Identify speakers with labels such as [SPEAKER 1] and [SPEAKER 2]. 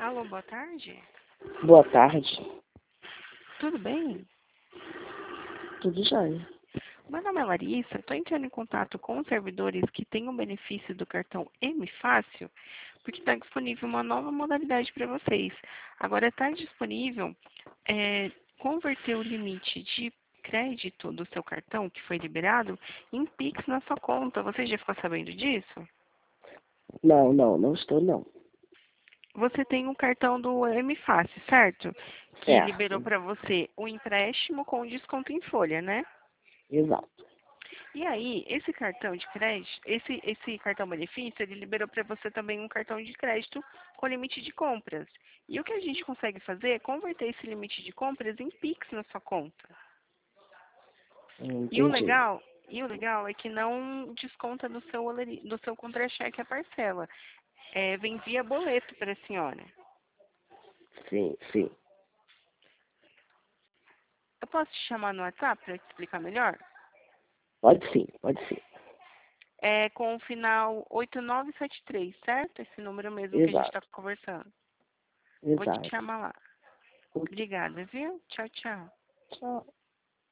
[SPEAKER 1] Alô, boa tarde.
[SPEAKER 2] Boa tarde.
[SPEAKER 1] Tudo bem?
[SPEAKER 2] Tudo jóia.
[SPEAKER 1] Meu nome é Larissa. Estou entrando em contato com os servidores que têm o benefício do cartão M Fácil, porque está disponível uma nova modalidade para vocês. Agora está disponível converter o limite de crédito do seu cartão, que foi liberado, em Pix na sua conta. Você já ficou sabendo disso?
[SPEAKER 2] Não estou não.
[SPEAKER 1] Você tem um cartão do M Fácil, certo? Que liberou
[SPEAKER 2] Certo.
[SPEAKER 1] para você o empréstimo com desconto em folha, né?
[SPEAKER 2] Exato.
[SPEAKER 1] E aí, esse cartão de crédito, esse cartão benefício, ele liberou para você também um cartão de crédito com limite de compras. E o que a gente consegue fazer é converter esse limite de compras em Pix na sua conta. E o
[SPEAKER 2] Entendi.
[SPEAKER 1] legal, e o legal é que não desconta do seu contra-cheque a parcela. Vem via boleto para a senhora.
[SPEAKER 2] Sim.
[SPEAKER 1] Eu posso te chamar no WhatsApp para te explicar melhor?
[SPEAKER 2] Pode sim.
[SPEAKER 1] É com o final 8973, certo? Esse número mesmo que a gente está
[SPEAKER 2] Exato.
[SPEAKER 1] conversando. Vou te
[SPEAKER 2] Exato.
[SPEAKER 1] chamar lá. Obrigada, viu? Tchau, tchau.
[SPEAKER 2] Tchau.